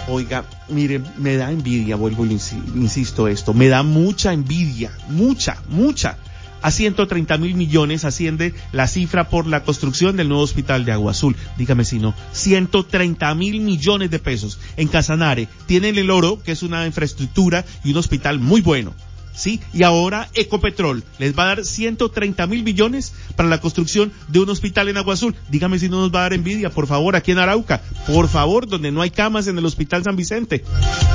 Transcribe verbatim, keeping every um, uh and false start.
Oiga, mire, me da envidia, vuelvo y insisto esto, me da mucha envidia, mucha, mucha. A ciento treinta mil millones asciende la cifra por la construcción del nuevo hospital de Agua Azul. Dígame si no, ciento treinta mil millones de pesos. En Casanare tienen el oro, que es una infraestructura y un hospital muy bueno. Sí, y ahora Ecopetrol les va a dar ciento treinta mil millones para la construcción de un hospital en Agua Azul. Dígame si no nos va a dar envidia, por favor, aquí en Arauca, por favor, donde no hay camas en el Hospital San Vicente.